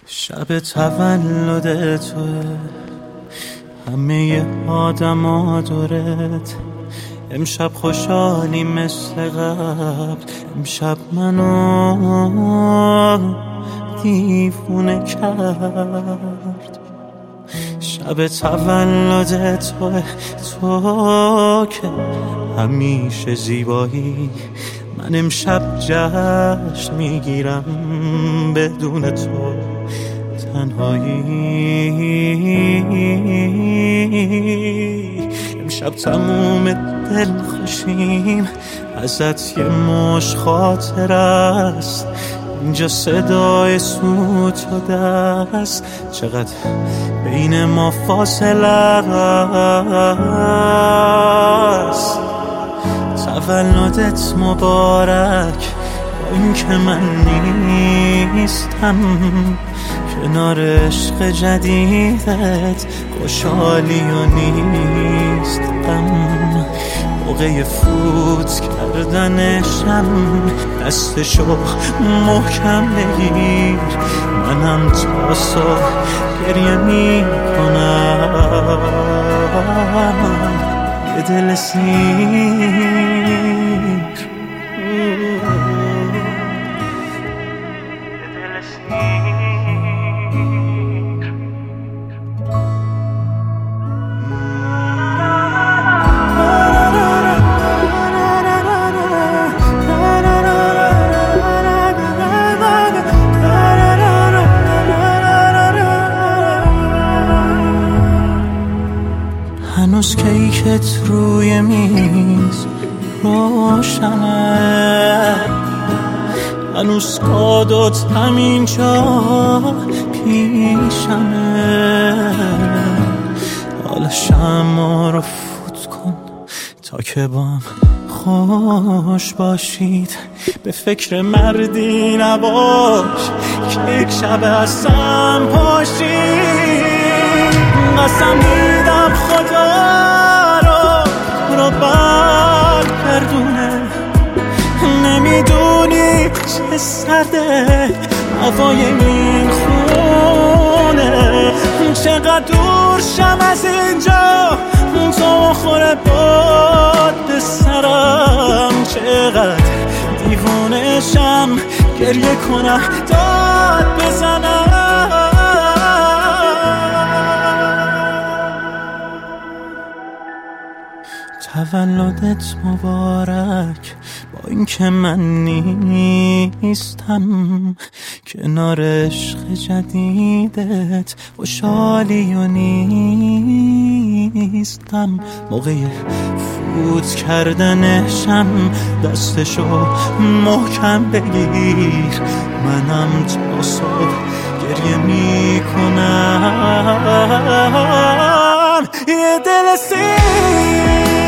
شب تولد توه، همه آدم ها دورت. امشب خوشحالی مثل قبل، امشب منو دیوونه کرد. شب تولد توه، تو که همیشه زیبایی. من امشب جشن میگیرم بدون تو تنهایی. امشب تموم دل خوشیم، ازت یه مش خاطر است. اینجا صدای سوت و دست، چقدر بین ما فاصله است. تولدت مبارک، با این که من نیستم کنار عشق جدیدت، خوشحالی و نیستم. موقع فوت کردنشم دستشو محکم بگیر. منم تا صبح گریه میکنم، یه دل سیر. هنوز کیکت روی میز روشنه، هنوز کادوت همینجا پیشمه. حالا شمع رو فوت کن تا که بام خوش باشید. به فکر مردی نباش که یک شب هستم پاشید. قسم میدم خدا رو برگردونه. نمیدونی چه سرده هوای این خونه، چقدر دور شم از اینجا تا خوره باد به سرم. چقدر دیوونه شم گریه کنم داد بزنم. تولدت مبارک، با این که من نیستم کنار عشق جدیدت، خوشحالی و نیستم. موقع فوت کردنشم دستشو محکم بگیر. منم تا صبح گریه میکنم، یه دل سیر.